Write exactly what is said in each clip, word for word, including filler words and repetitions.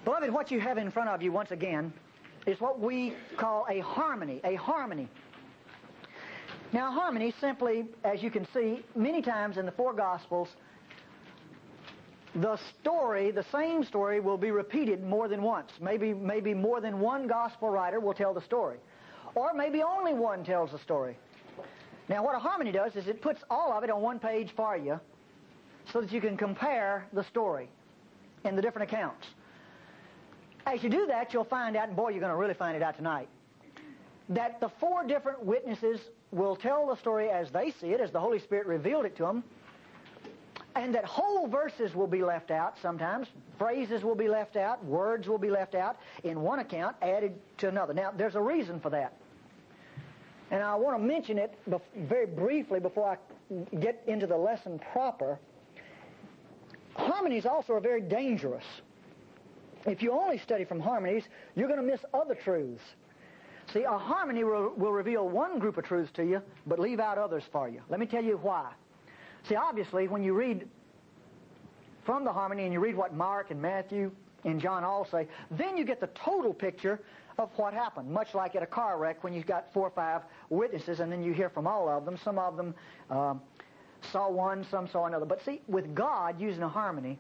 Beloved, what you have in front of you, once again, is what we call a harmony. A harmony. Now, harmony simply, as you can see, many times in the four Gospels, the story, the same story, will be repeated more than once. Maybe, maybe more than one Gospel writer will tell the story. Or maybe only one tells the story. Now, what a harmony does is it puts all of it on one page for you so that you can compare the story in the different accounts. As you do that, you'll find out, and boy, you're going to really find it out tonight, that the four different witnesses will tell the story as they see it, as the Holy Spirit revealed it to them, and that whole verses will be left out sometimes, phrases will be left out, words will be left out in one account, added to another. Now, there's a reason for that. And I want to mention it very briefly before I get into the lesson proper. Harmonies also are very dangerous. If you only study from harmonies, you're going to miss other truths. See, a harmony will, will reveal one group of truths to you, but leave out others for you. Let me tell you why. See, obviously, when you read from the harmony and you read what Mark and Matthew and John all say, then you get the total picture of what happened, much like at a car wreck when you've got four or five witnesses and then you hear from all of them. Some of them uh, saw one, some saw another. But see, with God using a harmony,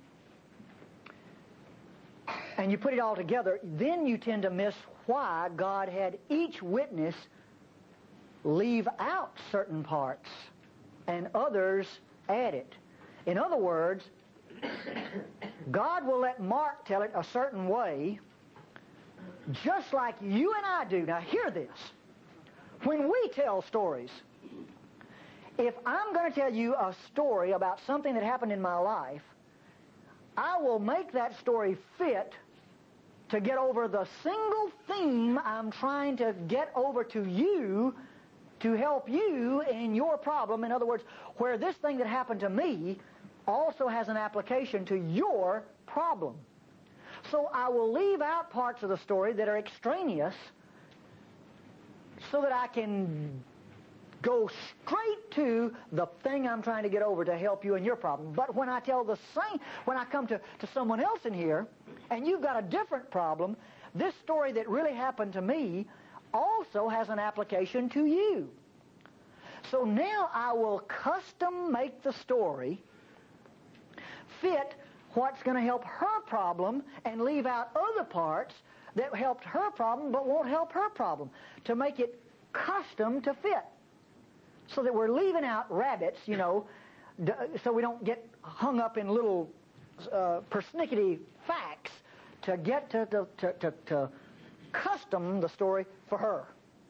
and you put it all together, then you tend to miss why God had each witness leave out certain parts and others add it. In other words, God will let Mark tell it a certain way, just like you and I do. Now hear this. When we tell stories, if I'm going to tell you a story about something that happened in my life, I will make that story fit to get over the single theme I'm trying to get over to you to help you in your problem. In other words, where this thing that happened to me also has an application to your problem. So I will leave out parts of the story that are extraneous so that I can go straight to the thing I'm trying to get over to help you in your problem. But when I tell the same, when I come to, to someone else in here, and you've got a different problem, this story that really happened to me also has an application to you. So now I will custom make the story fit what's going to help her problem and leave out other parts that helped her problem but won't help her problem, to make it custom to fit. So that we're leaving out rabbits, you know, so we don't get hung up in little uh, persnickety facts to get to, to, to, to, to custom the story for her.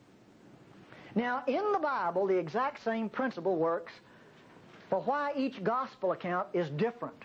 Now, in the Bible, the exact same principle works for why each gospel account is different.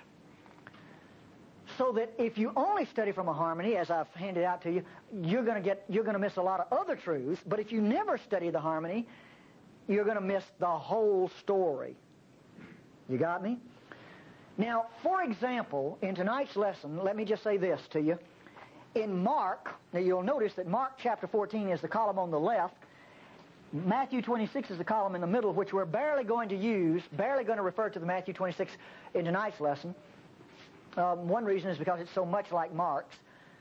So that if you only study from a harmony, as I've handed out to you, you're going to get you're going to miss a lot of other truths. But if you never study the harmony, you're going to miss the whole story. You got me? Now, for example, in tonight's lesson, let me just say this to you. In Mark, now you'll notice that Mark chapter fourteen is the column on the left. Matthew twenty-six is the column in the middle, which we're barely going to use, barely going to refer to the Matthew twenty-six in tonight's lesson. Um, one reason is because it's so much like Mark's.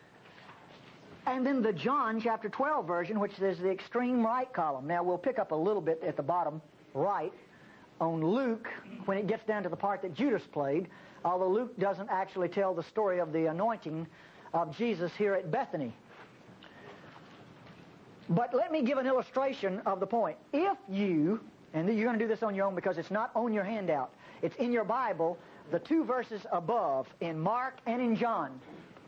And then the John chapter twelve version, which is the extreme right column. Now, we'll pick up a little bit at the bottom right on Luke when it gets down to the part that Judas played, although Luke doesn't actually tell the story of the anointing of Jesus here at Bethany. But let me give an illustration of the point. If you, and you're going to do this on your own because it's not on your handout, it's in your Bible, the two verses above, in Mark and in John.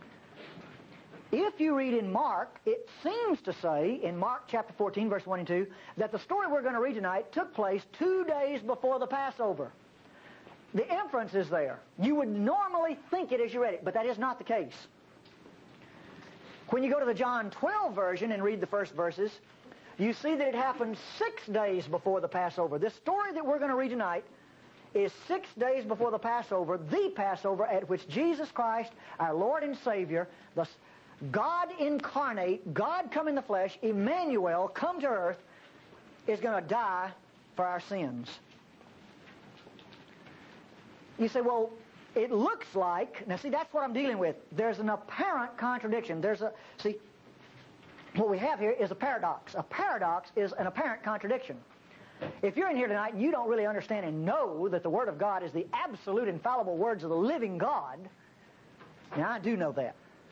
If you read in Mark, it seems to say, in Mark chapter fourteen, verse one and two, that the story we're going to read tonight took place two days before the Passover. The inference is there. You would normally think it as you read it, but that is not the case. When you go to the John twelve version and read the first verses, you see that it happened six days before the Passover. This story that we're going to read tonight is six days before the Passover, the Passover at which Jesus Christ, our Lord and Savior, the God incarnate, God come in the flesh, Emmanuel, come to earth, is going to die for our sins. You say, well, it looks like, now see, that's what I'm dealing with. There's an apparent contradiction. There's a, see, what we have here is a paradox. A paradox is an apparent contradiction. If you're in here tonight and you don't really understand and know that the Word of God is the absolute infallible words of the living God, now I do know that.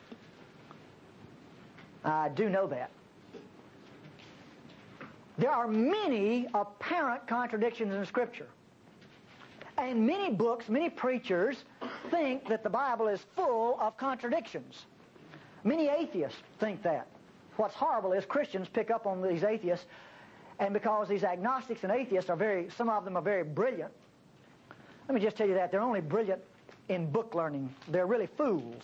I do know that. There are many apparent contradictions in Scripture. And many books, many preachers think that the Bible is full of contradictions. Many atheists think that. What's horrible is Christians pick up on these atheists, and because these agnostics and atheists are very, some of them are very brilliant. Let me just tell you that. They're only brilliant in book learning. They're really fools.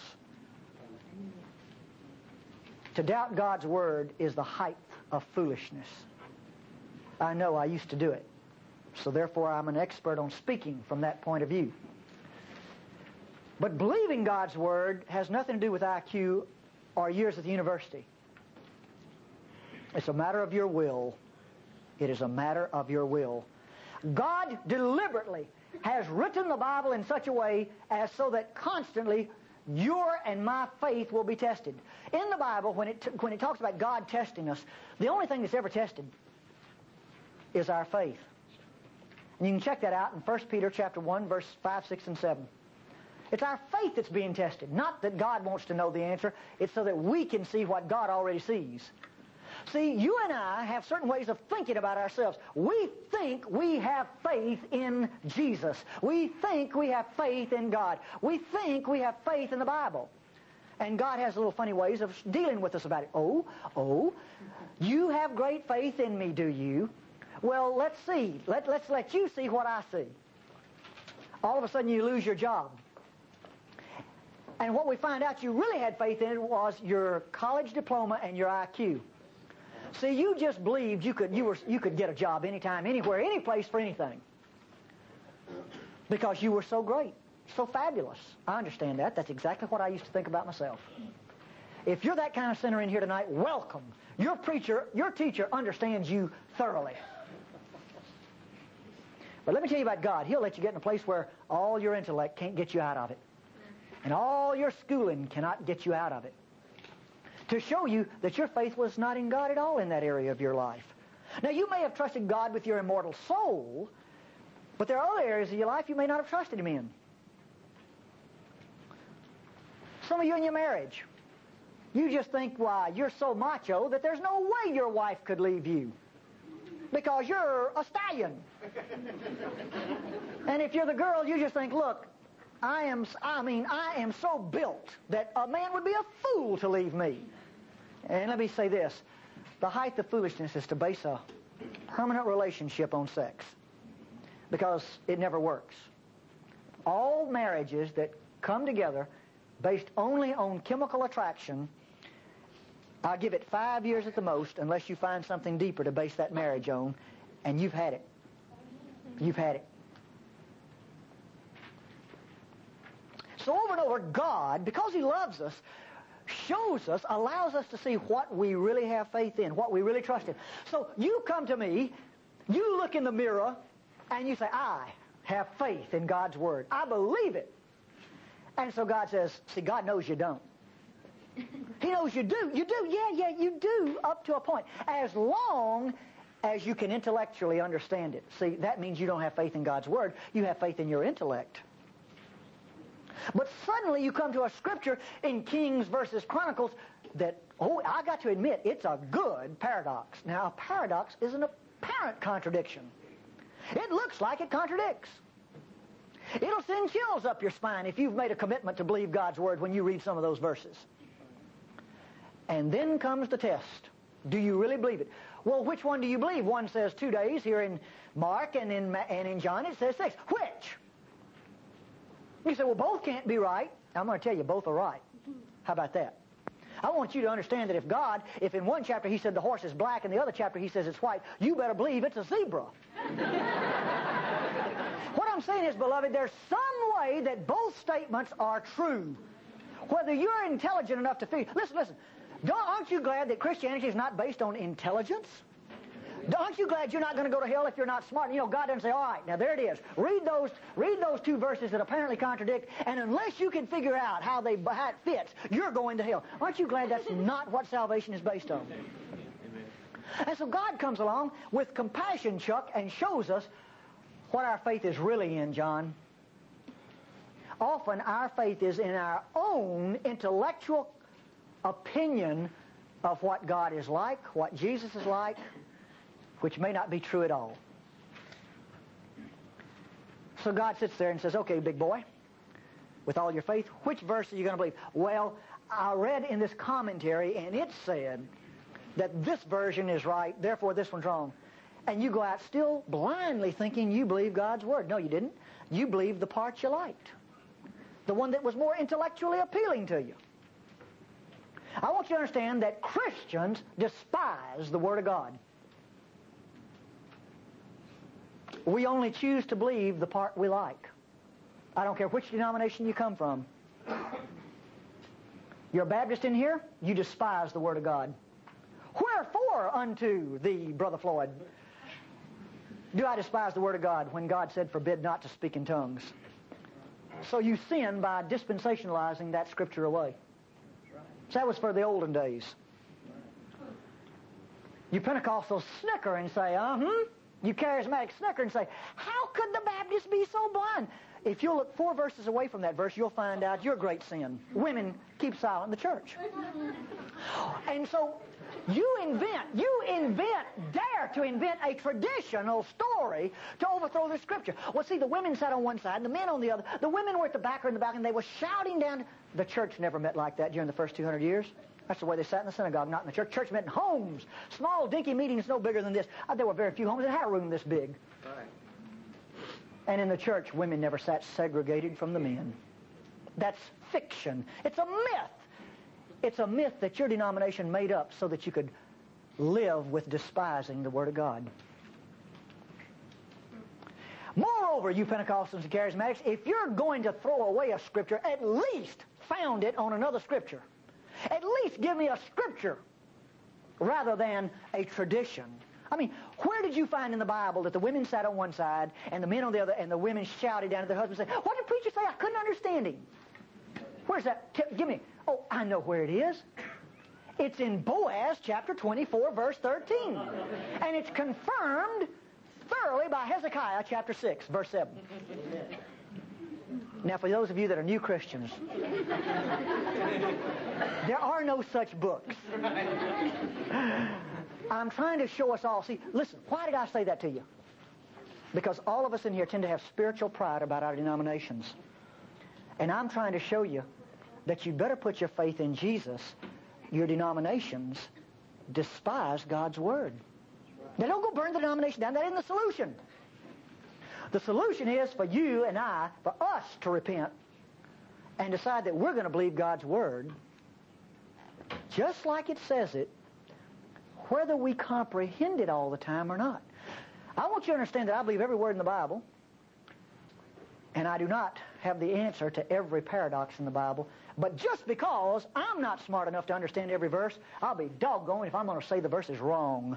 To doubt God's Word is the height of foolishness. I know, I used to do it. So therefore I'm an expert on speaking from that point of view. But believing God's Word has nothing to do with I Q or years at the university. It's a matter of your will. It is a matter of your will. God deliberately has written the Bible in such a way as so that constantly your and my faith will be tested. In the Bible, when it, t- when it talks about God testing us, the only thing that's ever tested is our faith. And you can check that out in First Peter chapter one, verse five, six, and seven. It's our faith that's being tested. Not that God wants to know the answer. It's so that we can see what God already sees. See, you and I have certain ways of thinking about ourselves. We think we have faith in Jesus. We think we have faith in God. We think we have faith in the Bible. And God has little funny ways of dealing with us about it. Oh, oh, you have great faith in me, do you? Well, let's see. Let, let's let you see what I see. All of a sudden you lose your job. And what we find out you really had faith in was your college diploma and your I Q. See, you just believed you could you were you could get a job anytime, anywhere, any place for anything. Because you were so great, so fabulous. I understand that. That's exactly what I used to think about myself. If you're that kind of sinner in here tonight, welcome. Your preacher, your teacher understands you thoroughly. But let me tell you about God. He'll let you get in a place where all your intellect can't get you out of it. And all your schooling cannot get you out of it. To show you that your faith was not in God at all in that area of your life. Now, you may have trusted God with your immortal soul, but there are other areas of your life you may not have trusted Him in. Some of you in your marriage, you just think, why, you're so macho that there's no way your wife could leave you. Because you're a stallion. And if you're the girl, you just think, look, I am, I mean, I am so built that a man would be a fool to leave me. And let me say this. The height of foolishness is to base a permanent relationship on sex. Because it never works. All marriages that come together based only on chemical attraction, I'll give it five years at the most unless you find something deeper to base that marriage on, and you've had it. You've had it. So over and over, God, because He loves us, shows us, allows us to see what we really have faith in, what we really trust in. So you come to me, you look in the mirror, and you say, I have faith in God's Word. I believe it. And so God says, see, God knows you don't. He knows you do. You do. Yeah, yeah, you do up to a point. As long as you can intellectually understand it. See, that means you don't have faith in God's Word. You have faith in your intellect. But suddenly you come to a scripture in Kings versus Chronicles that, oh, I got to admit, it's a good paradox. Now, a paradox is an apparent contradiction. It looks like it contradicts. It'll send chills up your spine if you've made a commitment to believe God's Word when you read some of those verses. And then comes the test. Do you really believe it? Well, which one do you believe? One says two days here in Mark, and in, and in John it says six. Which? You say, well, both can't be right. I'm going to tell you, both are right. How about that? I want you to understand that if God, if in one chapter He said the horse is black and the other chapter He says it's white, you better believe it's a zebra. What I'm saying is, beloved, there's some way that both statements are true. Whether you're intelligent enough to figure... Listen, listen. Don't, aren't you glad that Christianity is not based on intelligence? Aren't you glad you're not going to go to hell if you're not smart? You know, God doesn't say, all right, now there it is. Read those, read those two verses that apparently contradict, and unless you can figure out how, they, how it fits, you're going to hell. Aren't you glad that's not what salvation is based on? And so God comes along with compassion, Chuck, and shows us what our faith is really in, John. Often our faith is in our own intellectual opinion of what God is like, what Jesus is like, which may not be true at all. So God sits there and says, okay, big boy, with all your faith, which verse are you going to believe? Well, I read in this commentary, and it said that this version is right, therefore this one's wrong. And you go out still blindly thinking you believe God's Word. No, you didn't. You believed the part you liked, the one that was more intellectually appealing to you. I want you to understand that Christians despise the Word of God. We only choose to believe the part we like. I don't care which denomination you come from. You're a Baptist in here, you despise the Word of God. Wherefore unto thee, Brother Floyd, do I despise the Word of God when God said, forbid not to speak in tongues? So you sin by dispensationalizing that Scripture away. So that was for the olden days. You Pentecostals snicker and say, uh-huh. You Charismatic snicker and say, how could the Baptists be so blind? If you'll look four verses away from that verse, you'll find out your great sin. Women keep silent in the church. And so you invent, you invent, dare to invent a traditional story to overthrow the Scripture. Well, see, the women sat on one side and the men on the other. The women were at the back or in the back, and they were shouting down. The church never met like that during the first two hundred years. That's the way they sat in the synagogue, not in the church. Church met in homes. Small, dinky meetings no bigger than this. Uh, there were very few homes that had a room this big. Right. And in the church, women never sat segregated from the men. That's fiction. It's a myth. It's a myth that your denomination made up so that you could live with despising the Word of God. Moreover, you Pentecostals and Charismatics, if you're going to throw away a Scripture, at least found it on another Scripture. At least give me a Scripture rather than a tradition. I mean, where did you find in the Bible that the women sat on one side and the men on the other, and the women shouted down at their husbands and said, what did the preacher say? I couldn't understand him. Where's that? T- give me. Oh, I know where it is. It's in Boaz chapter twenty-four, verse thirteen. And it's confirmed thoroughly by Hezekiah chapter six, verse seven. Now, for those of you that are new Christians, there are no such books. I'm trying to show us all. See, listen, why did I say that to you? Because all of us in here tend to have spiritual pride about our denominations. And I'm trying to show you that you better put your faith in Jesus. Your denominations despise God's Word. Now, don't go burn the denomination down. That isn't the solution. The solution is for you and I, for us to repent and decide that we're going to believe God's Word just like it says it, whether we comprehend it all the time or not. I want you to understand that I believe every word in the Bible, and I do not have the answer to every paradox in the Bible, but just because I'm not smart enough to understand every verse, I'll be doggone if I'm going to say the verse is wrong.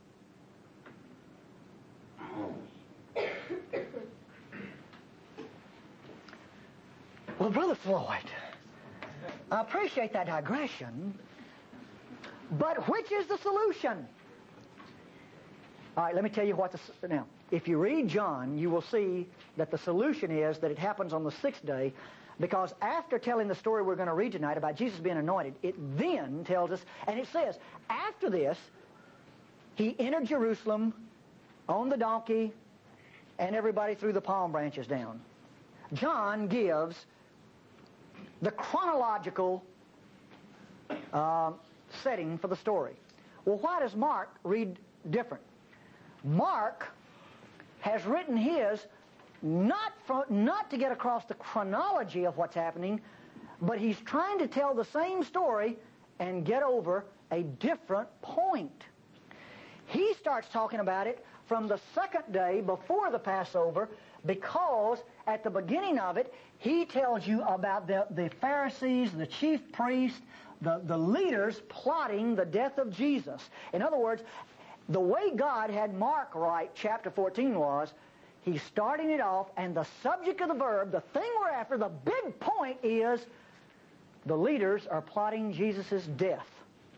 Well, Brother Floyd, I appreciate that digression, but which is the solution? All right, let me tell you what the... Now, if you read John, you will see that the solution is that it happens on the sixth day, because after telling the story we're going to read tonight about Jesus being anointed, it then tells us, and it says, after this, he entered Jerusalem on the donkey, and everybody threw the palm branches down. John gives the chronological uh, setting for the story. Well, why does Mark read different? Mark has written his not, for, not to get across the chronology of what's happening, but he's trying to tell the same story and get over a different point. He starts talking about it from the second day before the Passover, because at the beginning of it, he tells you about the, the Pharisees, the chief priests, the, the leaders plotting the death of Jesus. In other words, the way God had Mark write chapter fourteen was, he's starting it off, and the subject of the verb, the thing we're after, the big point is, the leaders are plotting Jesus' death.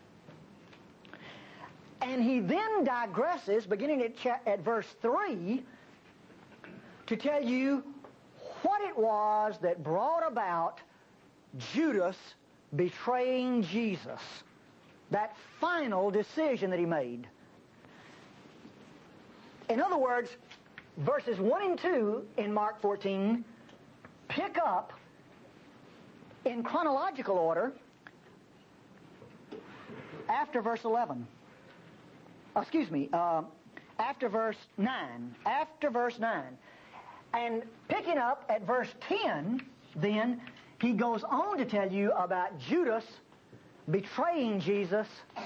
And he then digresses, beginning at, cha- at verse three, to tell you what it was that brought about Judas betraying Jesus. That final decision that he made. In other words, verses one and two in Mark fourteen pick up in chronological order after verse eleven. Oh, excuse me, uh, after verse nine. After verse nine. And picking up at verse ten, then, he goes on to tell you about Judas betraying Jesus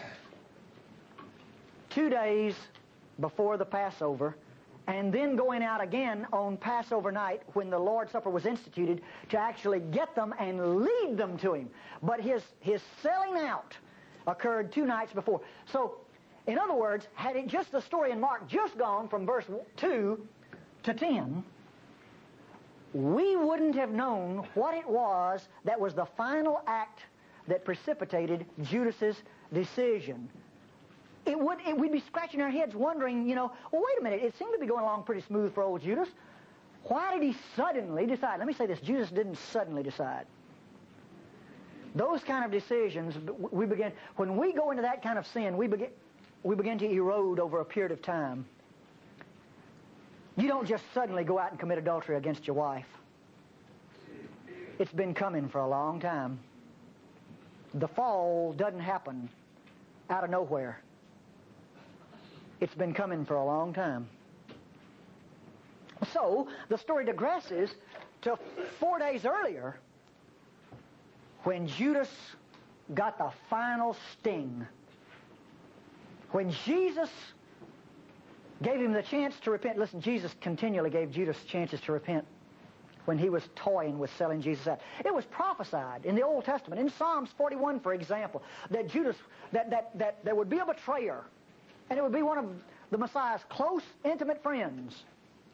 two days before the Passover, and then going out again on Passover night when the Lord's Supper was instituted to actually get them and lead them to him. But his, his selling out occurred two nights before. So, in other words, had it just the story in Mark just gone from verse two to ten, we wouldn't have known what it was that was the final act that precipitated Judas's decision. It would, it, we'd be scratching our heads wondering, you know, well, wait a minute, it seemed to be going along pretty smooth for old Judas. Why did he suddenly decide? Let me say this, Judas didn't suddenly decide. Those kind of decisions, we begin, when we go into that kind of sin, we begin, we begin to erode over a period of time. You don't just suddenly go out and commit adultery against your wife. It's been coming for a long time. The fall doesn't happen out of nowhere. It's been coming for a long time. So, the story digresses to four days earlier when Judas got the final sting. When Jesus gave him the chance to repent. Listen, Jesus continually gave Judas chances to repent when he was toying with selling Jesus out. It was prophesied in the Old Testament, in Psalms forty-one, for example, that Judas, that, that, that there would be a betrayer, and it would be one of the Messiah's close, intimate friends.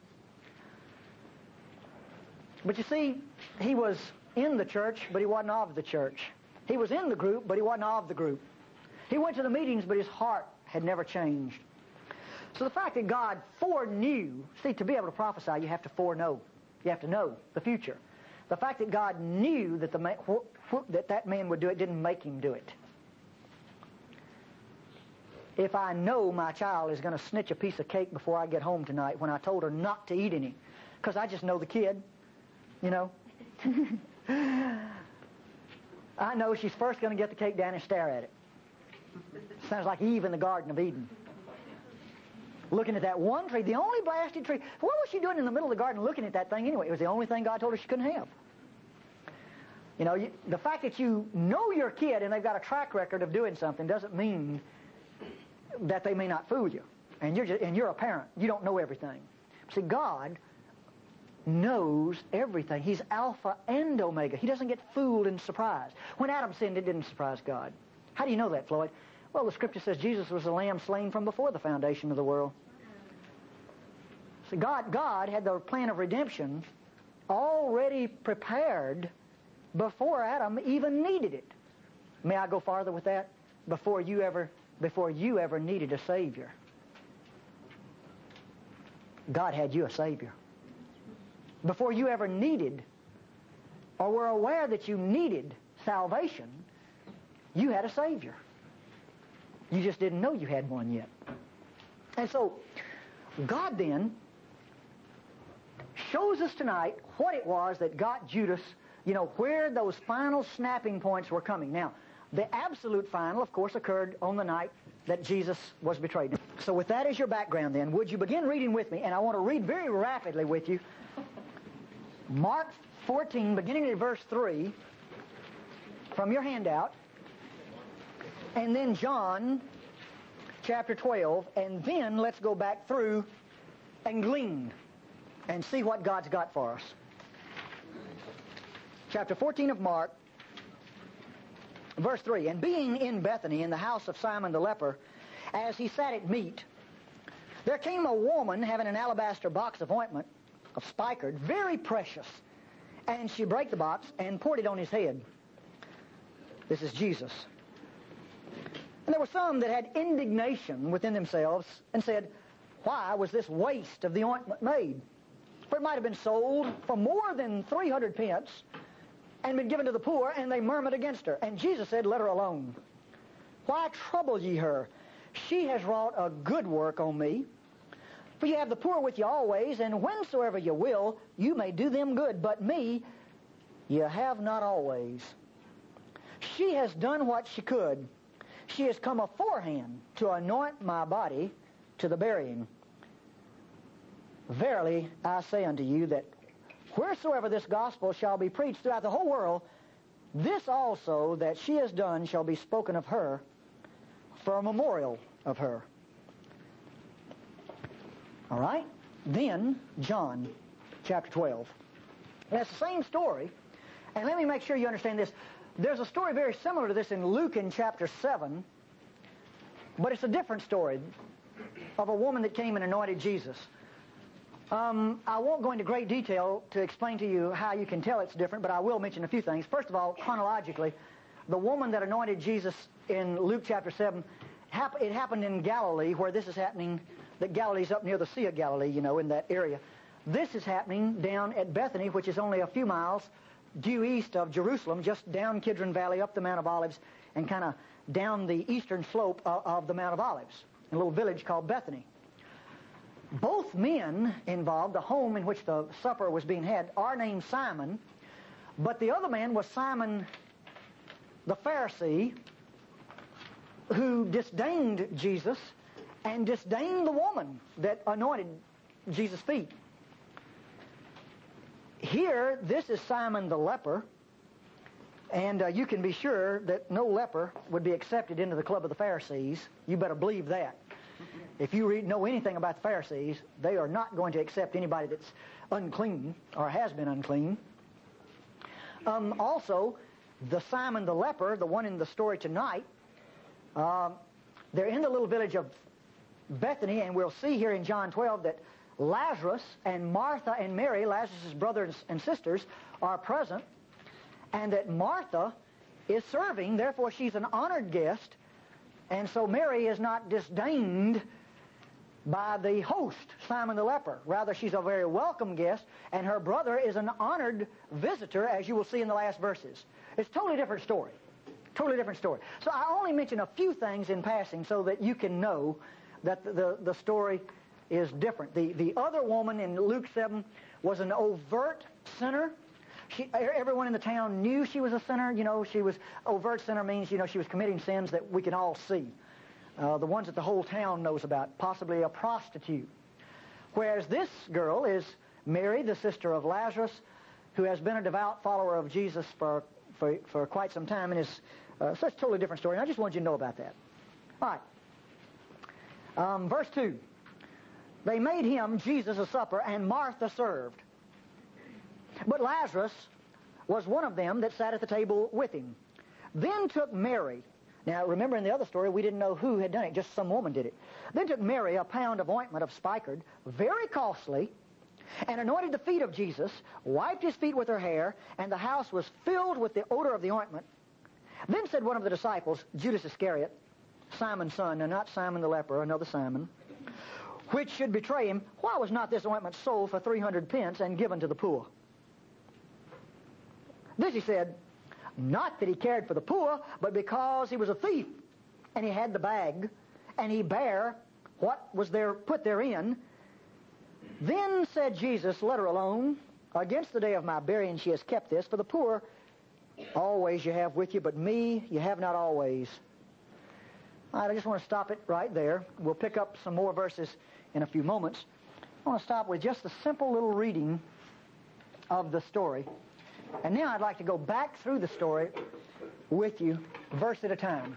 But you see, he was in the church, but he wasn't of the church. He was in the group, but he wasn't of the group. He went to the meetings, but his heart had never changed. So the fact that God foreknew, see, to be able to prophesy, you have to foreknow. You have to know the future. The fact that God knew that the man, wh- wh- that, that man would do it didn't make him do it. If I know my child is going to snitch a piece of cake before I get home tonight when I told her not to eat any, because I just know the kid, you know. I know she's first going to get the cake down and stare at it. Sounds like Eve in the Garden of Eden. Looking at that one tree, the only blasted tree. What was she doing in the middle of the garden looking at that thing anyway? It was the only thing God told her she couldn't have. You know, you, the fact that you know your kid and they've got a track record of doing something doesn't mean that they may not fool you. And you're just, and you're a parent. You don't know everything. See, God knows everything. He's Alpha and Omega. He doesn't get fooled and surprised. When Adam sinned, it didn't surprise God. How do you know that, Floyd? Well, the Scripture says Jesus was the lamb slain from before the foundation of the world. So God, God had the plan of redemption already prepared before Adam even needed it. May I go farther with that? Before you ever, before you ever needed a Savior, God had you a Savior. Before you ever needed or were aware that you needed salvation, you had a Savior. You just didn't know you had one yet. And so, God then shows us tonight what it was that got Judas, you know, where those final snapping points were coming. Now, the absolute final, of course, occurred on the night that Jesus was betrayed. So with that as your background then, would you begin reading with me? And I want to read very rapidly with you Mark fourteen, beginning at verse three, from your handout. And then John chapter twelve, and then let's go back through and glean and see what God's got for us. Chapter fourteen of Mark, verse three, and being in Bethany in the house of Simon the leper, as he sat at meat, There came a woman having an alabaster box of ointment, of spikenard, very precious. And she brake the box and poured it on his head. This is Jesus. And there were some that had indignation within themselves and said, why was this waste of the ointment made? For it might have been sold for more than three hundred pence and been given to the poor, and they murmured against her. And Jesus said, let her alone. Why trouble ye her? She has wrought a good work on me. For you have the poor with you always, and whensoever you will, you may do them good. But me, you have not always. She has done what she could. She has come aforehand to anoint my body to the burying. Verily, I say unto you that wheresoever this gospel shall be preached throughout the whole world, this also that she has done shall be spoken of her for a memorial of her. All right? Then, John chapter twelve. That's the same story. And let me make sure you understand this. There's a story very similar to this in Luke in chapter seven, but it's a different story of a woman that came and anointed Jesus. Um, I won't go into great detail to explain to you how you can tell it's different, but I will mention a few things. First of all, chronologically, the woman that anointed Jesus in Luke chapter seven, hap- it happened in Galilee, where this is happening. That Galilee's up near the Sea of Galilee, you know, in that area. This is happening down at Bethany, which is only a few miles due east of Jerusalem, just down Kidron Valley, up the Mount of Olives, and kind of down the eastern slope of, of the Mount of Olives, a little village called Bethany. Both men involved, the home in which the supper was being had, are named Simon, but the other man was Simon the Pharisee, who disdained Jesus and disdained the woman that anointed Jesus' feet. Here, this is Simon the leper, and uh, you can be sure that no leper would be accepted into the club of the Pharisees. You better believe that. If you read, know anything about the Pharisees, they are not going to accept anybody that's unclean or has been unclean. Um, also, the Simon the leper, the one in the story tonight, uh, they're in the little village of Bethany, and we'll see here in John twelve that Lazarus and Martha and Mary, Lazarus' brothers and sisters, are present, and that Martha is serving, therefore she's an honored guest, and so Mary is not disdained by the host, Simon the leper. Rather, she's a very welcome guest, and her brother is an honored visitor, as you will see in the last verses. It's a totally different story. Totally different story. So I only mention a few things in passing so that you can know that the, the, the story is different. The, the other woman in Luke seven was an overt sinner. She, everyone in the town knew she was a sinner. You know, she was, overt sinner means, you know, she was committing sins that we can all see. Uh, the ones that the whole town knows about, possibly a prostitute. Whereas this girl is Mary, the sister of Lazarus, who has been a devout follower of Jesus for, for, for quite some time, and is uh, such a totally different story. And I just wanted you to know about that. All right. Um, verse two. They made him, Jesus, a supper, and Martha served. But Lazarus was one of them that sat at the table with him. Then took Mary. Now, remember in the other story, we didn't know who had done it, just some woman did it. Then took Mary a pound of ointment of spikenard, very costly, and anointed the feet of Jesus, wiped his feet with her hair, and the house was filled with the odor of the ointment. Then said one of the disciples, Judas Iscariot, Simon's son, now not Simon the leper, another Simon, which should betray him, why was not this ointment sold for three hundred pence and given to the poor? This he said, not that he cared for the poor, but because he was a thief, and he had the bag, and he bare what was there put therein. Then said Jesus, let her alone. Against the day of my burying she has kept this. For the poor always you have with you, but me you have not always. All right, I just want to stop it right there. We'll pick up some more verses in a few moments. I want to stop with just a simple little reading of the story. And now I'd like to go back through the story with you, verse at a time.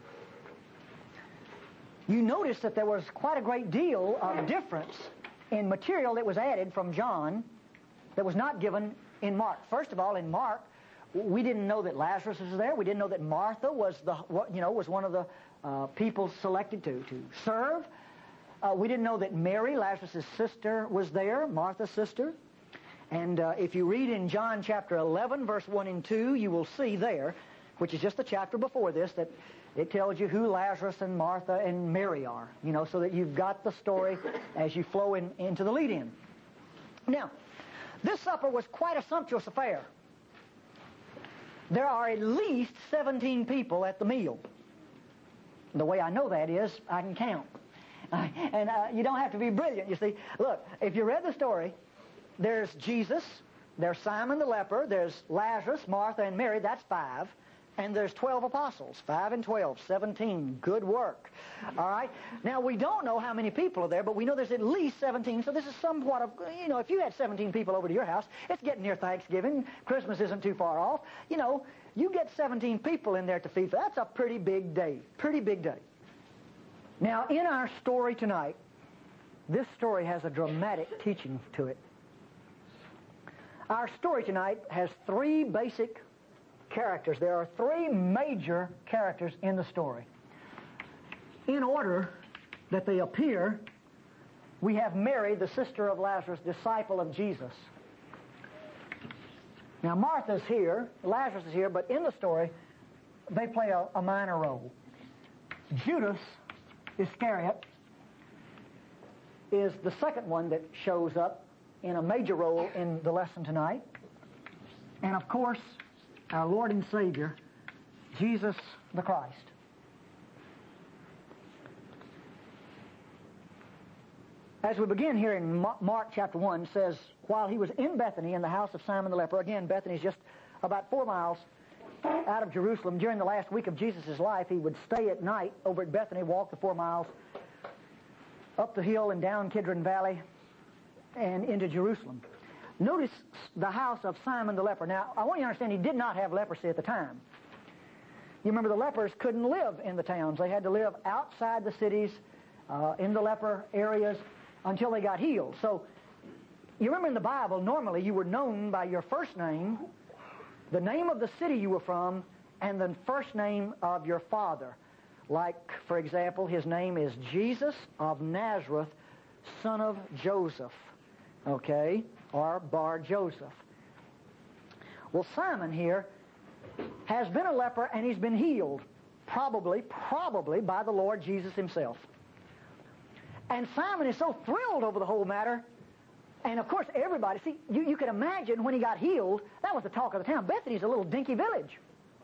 You notice that there was quite a great deal of difference in material that was added from John that was not given in Mark. First of all, in Mark, we didn't know that Lazarus was there. We didn't know that Martha was the, you know, was one of the uh, people selected to, to serve. Uh, we didn't know that Mary, Lazarus' sister, was there, Martha's sister. And uh, if you read in John chapter eleven, verse one and two, you will see there, which is just the chapter before this, that it tells you who Lazarus and Martha and Mary are, you know, so that you've got the story as you flow in, into the lead-in. Now, this supper was quite a sumptuous affair. There are at least seventeen people at the meal. The way I know that is I can count. Uh, and uh, you don't have to be brilliant, you see. Look, if you read the story, there's Jesus, there's Simon the leper, there's Lazarus, Martha, and Mary, that's five. And there's twelve apostles, five and twelve, seventeen. Good work. All right? Now, we don't know how many people are there, but we know there's at least seventeen, so this is somewhat of, you know, if you had seventeen people over to your house, it's getting near Thanksgiving. Christmas isn't too far off. You know, you get seventeen people in there to feed. That's a pretty big day. Pretty big day. Now, in our story tonight, this story has a dramatic teaching to it. Our story tonight has three basic characters. There are three major characters in the story. In order that they appear, we have Mary, the sister of Lazarus, disciple of Jesus. Now, Martha's here, Lazarus is here, but in the story, they play a, a minor role. Judas Iscariot is the second one that shows up in a major role in the lesson tonight. And of course, our Lord and Savior, Jesus the Christ. As we begin here in Mark chapter one, says, while he was in Bethany in the house of Simon the leper, again, Bethany is just about four miles out of Jerusalem. During the last week of Jesus' life, he would stay at night over at Bethany, walk the four miles up the hill and down Kidron Valley and into Jerusalem. Notice the house of Simon the leper. Now, I want you to understand he did not have leprosy at the time. You remember the lepers couldn't live in the towns. They had to live outside the cities, uh, in the leper areas, until they got healed. So, you remember in the Bible, normally you were known by your first name, the name of the city you were from, and the first name of your father. Like, for example, his name is Jesus of Nazareth, son of Joseph. Okay? Or Bar Joseph. Well, Simon here has been a leper and he's been healed. Probably, probably by the Lord Jesus himself. And Simon is so thrilled over the whole matter. And of course, everybody, see, you, you can imagine when he got healed, that was the talk of the town. Bethany's a little dinky village.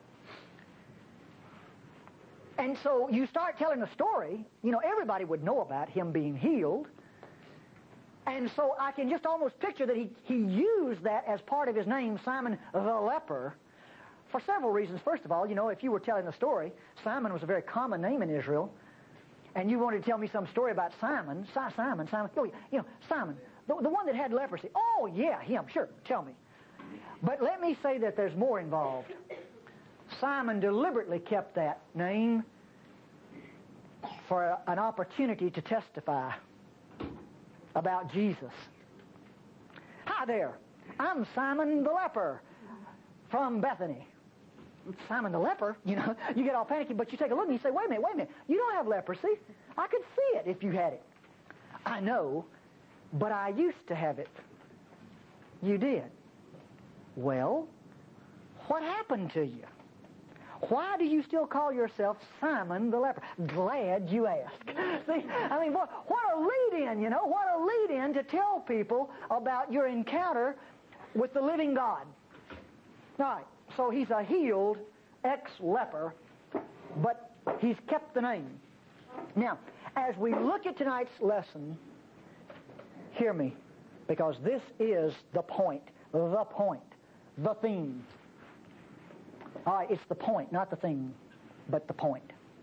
And so you start telling the story, you know, everybody would know about him being healed. And so I can just almost picture that he, he used that as part of his name, Simon the leper, for several reasons. First of all, you know, if you were telling the story, Simon was a very common name in Israel, and you wanted to tell me some story about Simon, Si- Simon, Simon, oh, you know, Simon, the, the one that had leprosy. Oh, yeah, him, sure, tell me. But let me say that there's more involved. Simon deliberately kept that name for a, an opportunity to testify about Jesus. Hi there, I'm Simon the leper from Bethany. Simon the leper, you know, you get all panicky, but you take a look and you say, wait a minute, wait a minute, you don't have leprosy. I could see it if you had it. I know, but I used to have it. You did. Well, what happened to you? Why do you still call yourself Simon the leper? Glad you asked. See, I mean, what, what a lead-in, you know, what a lead-in to tell people about your encounter with the living God. All right, so he's a healed ex-leper, but he's kept the name. Now, as we look at tonight's lesson, hear me, because this is the point, the point, the theme. All right, it's the point, not the thing, but the point.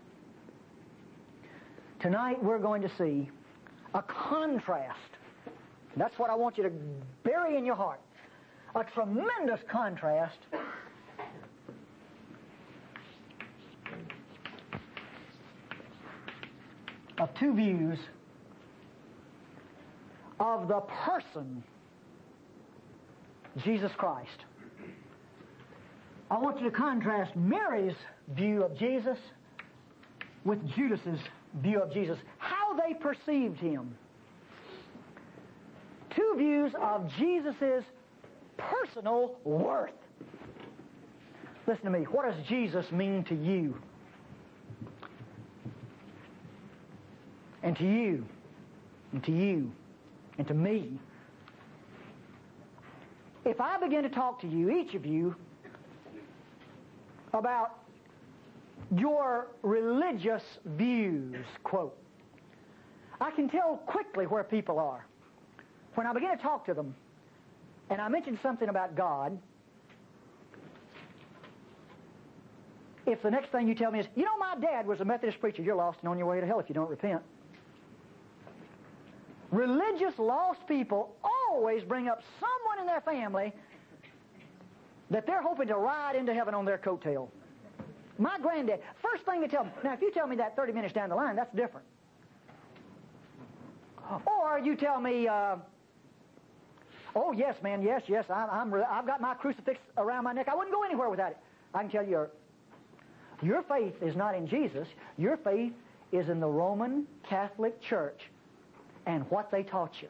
Tonight we're going to see a contrast. That's what I want you to bury in your heart. A tremendous contrast of two views of the person, Jesus Christ. I want you to contrast Mary's view of Jesus with Judas's view of Jesus. How how they perceived him. Two views of Jesus' personal worth. Listen to me. What does Jesus mean to you? And to you. And to you. And to me. If I begin to talk to you, each of you, about your religious views, quote, I can tell quickly where people are. When I begin to talk to them, and I mention something about God, if the next thing you tell me is, you know, my dad was a Methodist preacher, you're lost and on your way to hell if you don't repent. Religious lost people always bring up someone in their family that they're hoping to ride into heaven on their coattail. My granddad, first thing they tell me, now if you tell me that thirty minutes down the line, that's different. Or you tell me, uh, oh yes, man, yes, yes, I'm, I'm, I've got my crucifix around my neck. I wouldn't go anywhere without it. I can tell you, your, your faith is not in Jesus. Your faith is in the Roman Catholic Church and what they taught you.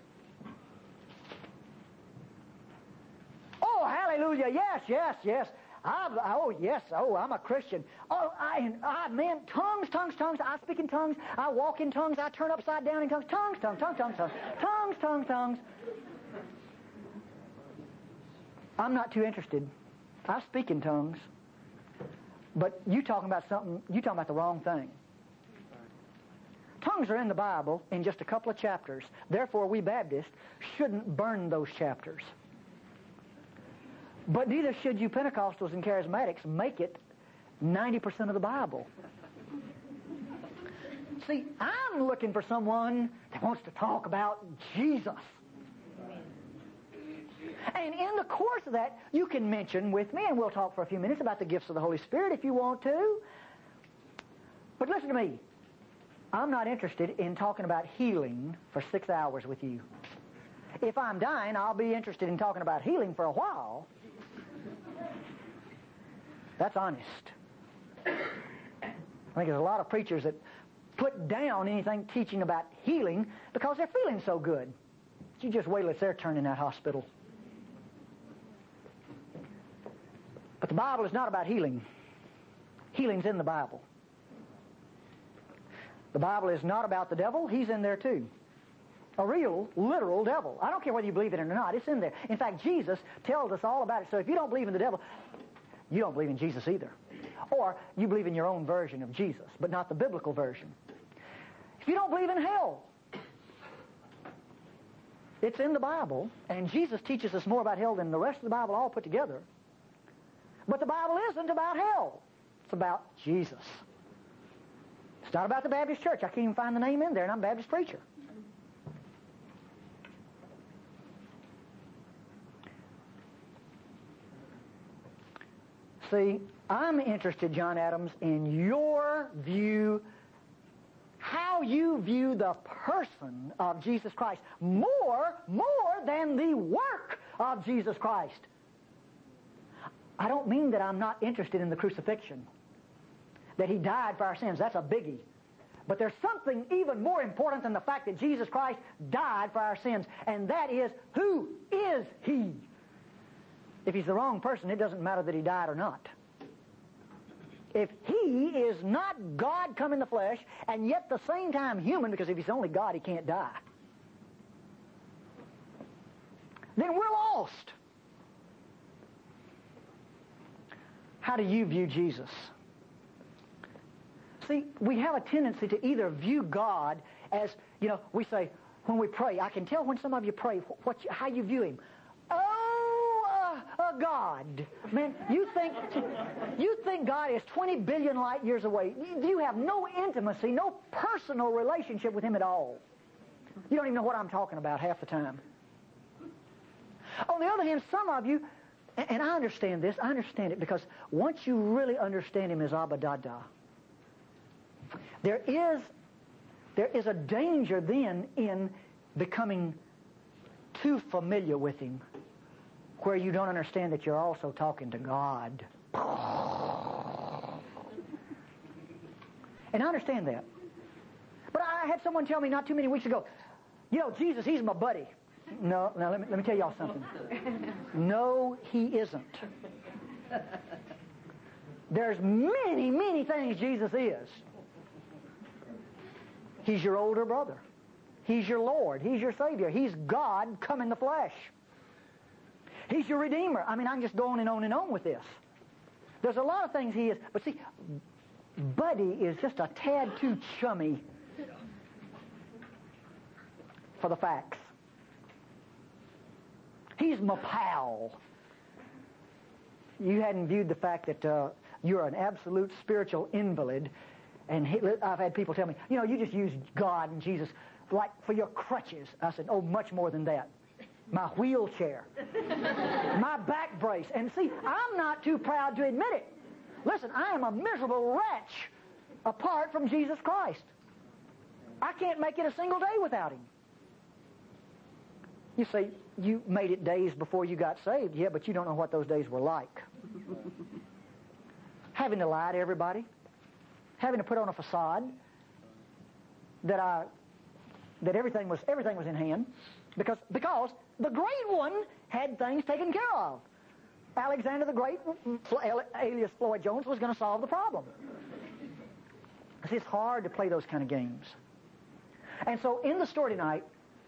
Oh, hallelujah, yes, yes, yes. I, oh, yes, oh, I'm a Christian. Oh, I, I, man, tongues, tongues, tongues. I speak in tongues. I walk in tongues. I turn upside down in tongues. Tongues, tongues, tongues, tongues, tongues, tongues, tongues, tongues. I'm not too interested. I speak in tongues. But you talking about something, you talking about the wrong thing. Tongues are in the Bible in just a couple of chapters. Therefore, we Baptists shouldn't burn those chapters. But neither should you Pentecostals and Charismatics make it ninety percent of the Bible. See, I'm looking for someone that wants to talk about Jesus. And in the course of that, you can mention with me, and we'll talk for a few minutes about the gifts of the Holy Spirit if you want to. But listen to me. I'm not interested in talking about healing for six hours with you. If I'm dying, I'll be interested in talking about healing for a while. That's honest. I think there's a lot of preachers that put down anything teaching about healing because they're feeling so good. You just wait till it's their turn in that hospital. But the Bible is not about healing. Healing's in the Bible. The Bible is not about the devil. He's in there too. A real, literal devil. I don't care whether you believe it or not. It's in there. In fact, Jesus tells us all about it. So if you don't believe in the devil, you don't believe in Jesus either. Or you believe in your own version of Jesus, but not the biblical version. If you don't believe in hell, it's in the Bible, and Jesus teaches us more about hell than the rest of the Bible all put together. But the Bible isn't about hell. It's about Jesus. It's not about the Baptist church. I can't even find the name in there, and I'm a Baptist preacher. See, I'm interested, John Adams, in your view, how you view the person of Jesus Christ, more, more than the work of Jesus Christ. I don't mean that I'm not interested in the crucifixion, that he died for our sins. That's a biggie. But there's something even more important than the fact that Jesus Christ died for our sins, and that is, who is he? If he's the wrong person, it doesn't matter that he died or not. If he is not God come in the flesh, and yet at the same time human, because if he's only God, he can't die, then we're lost. How do you view Jesus? See, we have a tendency to either view God as, you know, we say, when we pray, I can tell when some of you pray what you, how you view him. Oh, uh, uh, God. Man, you think you think God is twenty billion light years away. You, you have no intimacy, no personal relationship with him at all. You don't even know what I'm talking about half the time. On the other hand, some of you, and I understand this, I understand it because once you really understand him as Abba Dada, there is, there is a danger then in becoming too familiar with him, where you don't understand that you're also talking to God. And I understand that. But I had someone tell me not too many weeks ago, you know, Jesus, he's my buddy. No, now let me, let me tell y'all something. No, he isn't. There's many, many things Jesus is. He's your older brother. He's your Lord. He's your Savior. He's God come in the flesh. He's your Redeemer. I mean, I can just go on and on and on with this. There's a lot of things he is. But see, buddy is just a tad too chummy for the facts. He's my pal. You hadn't viewed the fact that uh, you're an absolute spiritual invalid. And he, I've had people tell me, you know, you just use God and Jesus like for your crutches. I said, oh, much more than that. My wheelchair, my back brace. And see, I'm not too proud to admit it. Listen, I am a miserable wretch apart from Jesus Christ. I can't make it a single day without Him. You say, you made it days before you got saved. Yeah, but you don't know what those days were like. Having to lie to everybody. Having to put on a facade that I, that everything was everything was in hand. Because, because the Great One had things taken care of. Alexander the Great, alias Floyd Jones, was going to solve the problem. See, it's hard to play those kind of games. And so in the story tonight,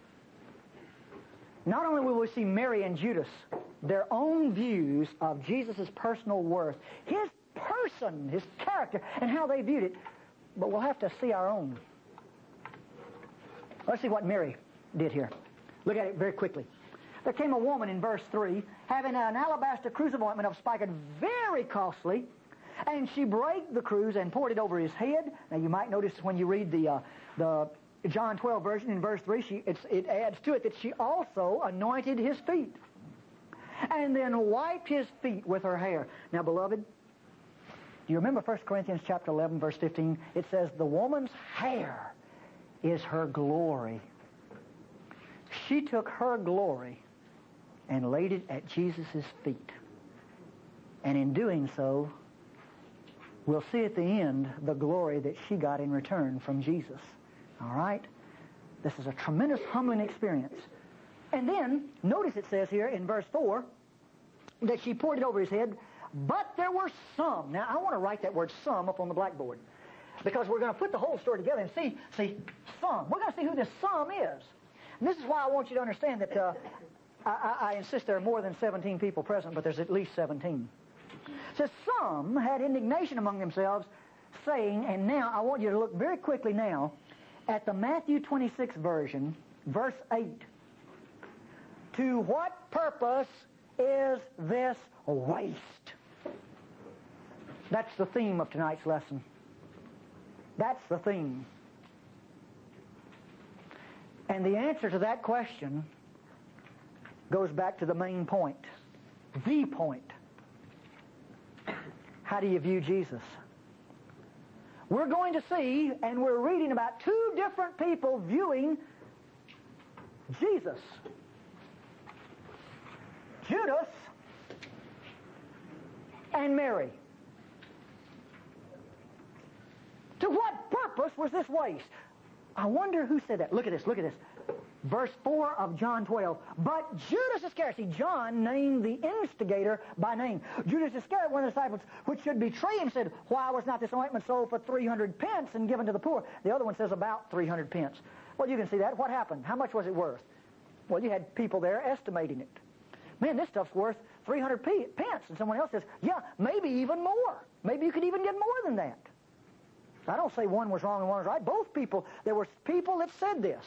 not only will we see Mary and Judas, their own views of Jesus' personal worth, his person, his character, and how they viewed it, but we'll have to see our own. Let's see what Mary did here. Look at it very quickly. There came a woman in verse three, having an alabaster cruse of ointment of spikenard very costly, and she brake the cruse and poured it over his head. Now you might notice when you read the uh, the John twelve version in verse three, she, it's, it adds to it that she also anointed his feet, and then wiped his feet with her hair. Now, beloved, do you remember First Corinthians chapter eleven, verse fifteen? It says, the woman's hair is her glory. She took her glory and laid it at Jesus' feet. And in doing so, we'll see at the end the glory that she got in return from Jesus. All right? This is a tremendous humbling experience. And then, notice it says here in verse four that she poured it over his head, but there were some. Now, I want to write that word some up on the blackboard, because we're going to put the whole story together and see, see, some. We're going to see who this some is. And this is why I want you to understand that uh, I, I insist there are more than seventeen people present, but there's at least seventeen. It says, some had indignation among themselves, saying, and now I want you to look very quickly now at the Matthew twenty-six version, verse eight. To what purpose is this waste? That's the theme of tonight's lesson. That's the theme. And the answer to that question goes back to the main point. The point. How do you view Jesus? We're going to see, and we're reading about two different people viewing Jesus. Judas and Mary. To what purpose was this waste? I wonder who said that. Look at this, look at this. Verse four of John twelve. But Judas Iscariot, see, John named the instigator by name. Judas Iscariot, one of the disciples, which should betray him, said, why was not this ointment sold for three hundred pence and given to the poor? The other one says about three hundred pence. Well, you can see that. What happened? How much was it worth? Well, you had people there estimating it. Man, this stuff's worth three hundred pence. And someone else says, yeah, maybe even more. Maybe you could even get more than that. I don't say one was wrong and one was right. Both people, there were people that said this.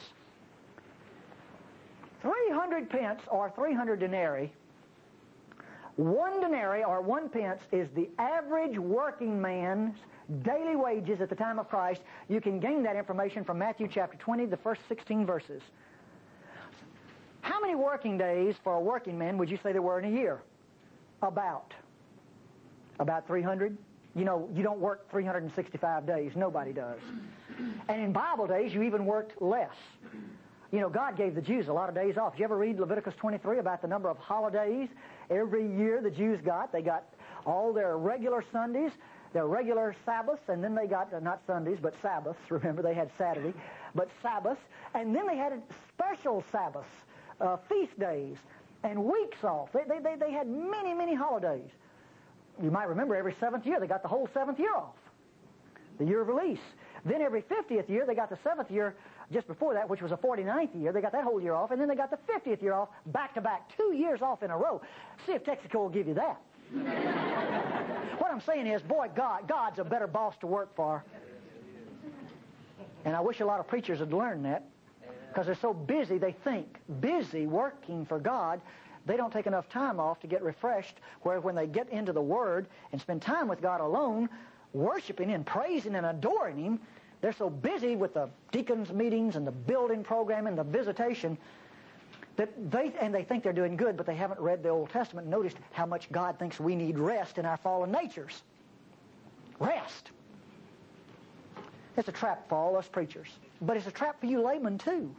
three hundred pence or three hundred denarii, one denarii or one pence is the average working man's daily wages at the time of Christ. You can gain that information from Matthew chapter twenty, the first sixteen verses. How many working days for a working man would you say there were in a year? About. About three hundred? You know, you don't work three hundred sixty-five days. Nobody does. And in Bible days, you even worked less. You know, God gave the Jews a lot of days off. Did you ever read Leviticus twenty-three about the number of holidays every year the Jews got? They got all their regular Sundays. their regular Sabbaths, and then they got, uh, not Sundays, but Sabbaths. Remember, they had Saturday, but Sabbaths. And then they had special Sabbaths, uh, feast days, and weeks off. They, they, they, they had many, many holidays. You might remember every seventh year, they got the whole seventh year off, the year of release. Then every fiftieth year, they got the seventh year just before that, which was the forty-ninth year. They got that whole year off, and then they got the fiftieth year off, back-to-back, two years off in a row. See if Texaco will give you that. What I'm saying is, boy, God, God's a better boss to work for. And I wish a lot of preachers had learned that, because they're so busy, they think, busy working for God, they don't take enough time off to get refreshed, where when they get into the Word and spend time with God alone, worshiping and praising and adoring Him, they're so busy with the deacons' meetings and the building program and the visitation that they, and they think they're doing good, but they haven't read the Old Testament and noticed how much God thinks we need rest in our fallen natures. Rest. It's a trap for all us preachers, but it's a trap for you laymen too.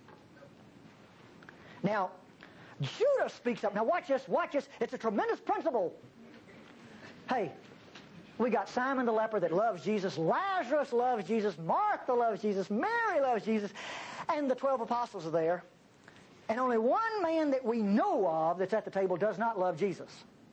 Now, Judas speaks up. Now watch this, watch this. It's a tremendous principle. Hey, we got Simon the leper that loves Jesus. Lazarus loves Jesus. Martha loves Jesus. Mary loves Jesus. And the twelve apostles are there. And only one man that we know of that's at the table does not love Jesus.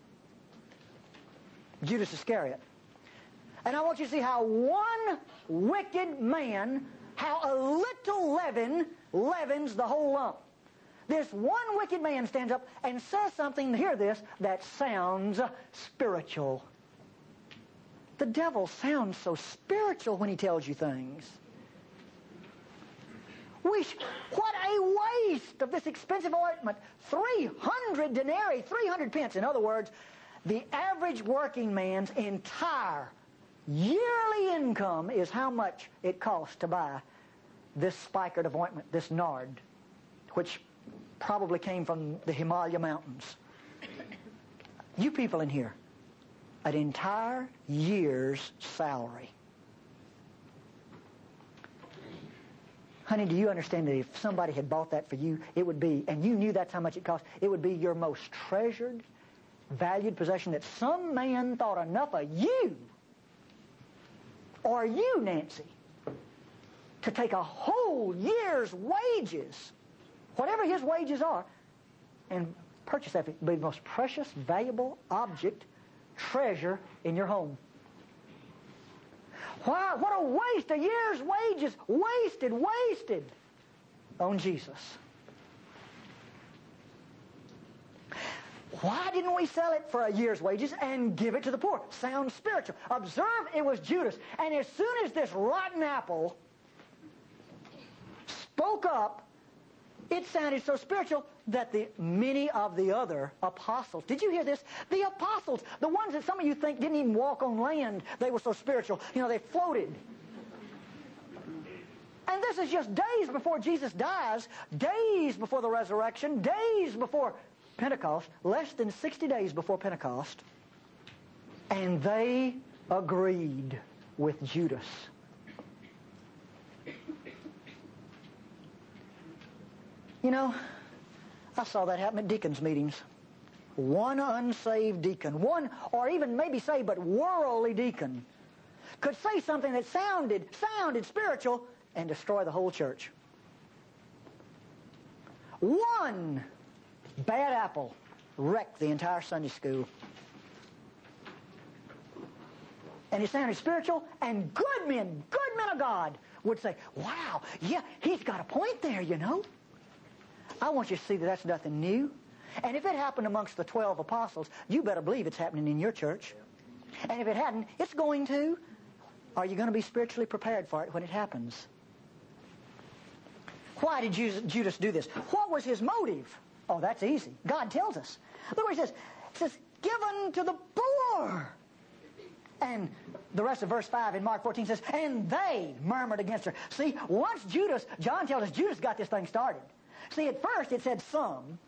Judas Iscariot. And I want you to see how one wicked man, how a little leaven leavens the whole lump. This one wicked man stands up and says something, hear this, that sounds spiritual. The devil sounds so spiritual when he tells you things. We sh- what a waste of this expensive ointment. three hundred denarii, three hundred pence. In other words, the average working man's entire yearly income is how much it costs to buy this spikenard of ointment, this nard, which probably came from the Himalaya mountains. You people in here, an entire year's salary. Honey, do you understand that if somebody had bought that for you, it would be, and you knew that's how much it cost, it would be your most treasured, valued possession, that some man thought enough of you, or you, Nancy, to take a whole year's wages, whatever his wages are, and purchase that. It would be the most precious, valuable object, treasure in your home. Why, what a waste, a year's wages, wasted, wasted on Jesus. Why didn't we sell it for a year's wages and give it to the poor? Sounds spiritual. Observe, it was Judas. And as soon as this rotten apple spoke up, it sounded so spiritual that the many of the other apostles, did you hear this? The apostles, the ones that some of you think didn't even walk on land, they were so spiritual. You know, they floated. And this is just days before Jesus dies, days before the resurrection, days before Pentecost, less than sixty days before Pentecost. And they agreed with Judas. You know, I saw that happen at deacons' meetings. One unsaved deacon, one, or even maybe saved, but worldly deacon, could say something that sounded, sounded spiritual and destroy the whole church. One bad apple wrecked the entire Sunday school. And it sounded spiritual, and good men, good men of God would say, wow, yeah, he's got a point there, you know. I want you to see that that's nothing new. And if it happened amongst the twelve apostles, you better believe it's happening in your church. And if it hadn't, it's going to. Are you going to be spiritually prepared for it when it happens? Why did Judas do this? What was his motive? Oh, that's easy. God tells us. Look what he says. He says, given to the poor. And the rest of verse five in Mark fourteen says, and they murmured against her. See, once Judas, John tells us Judas got this thing started. See, at first it said some,